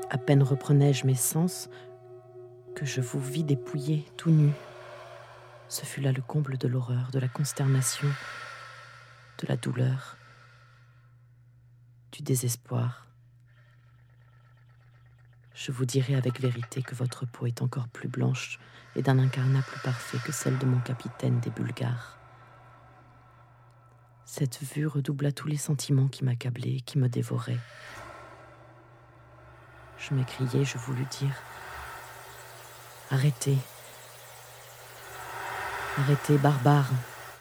À peine reprenais-je mes sens que je vous vis dépouillé, tout nu. Ce fut là le comble de l'horreur, de la consternation, de la douleur, du désespoir. Je vous dirai avec vérité que votre peau est encore plus blanche et d'un incarnat plus parfait que celle de mon capitaine des Bulgares. Cette vue redoubla tous les sentiments qui m'accablaient et qui me dévoraient. Je m'écriai, je voulus dire « Arrêtez, arrêtez, barbare !»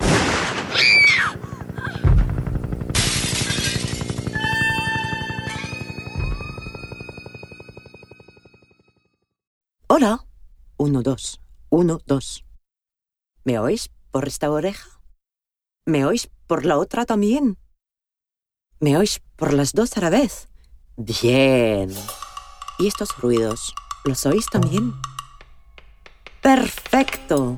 Hola, 1, 2, 1, 2. ¿Me oís por esta oreja? ¿Me oís por la otra también? ¿Me oís por las dos a la vez? Bien. ¿Y estos ruidos, los oís también? Perfecto.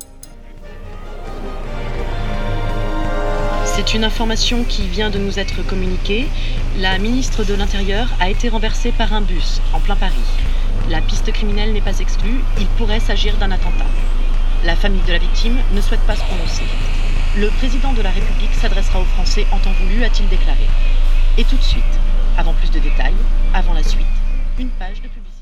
C'est une information qui vient de nous être communiquée. La ministre de l'Intérieur a été renversée par un bus en plein Paris. La piste criminelle n'est pas exclue, il pourrait s'agir d'un attentat. La famille de la victime ne souhaite pas se prononcer. Le président de la République s'adressera aux Français en temps voulu, a-t-il déclaré. Et tout de suite, avant plus de détails, avant la suite, une page de publicité.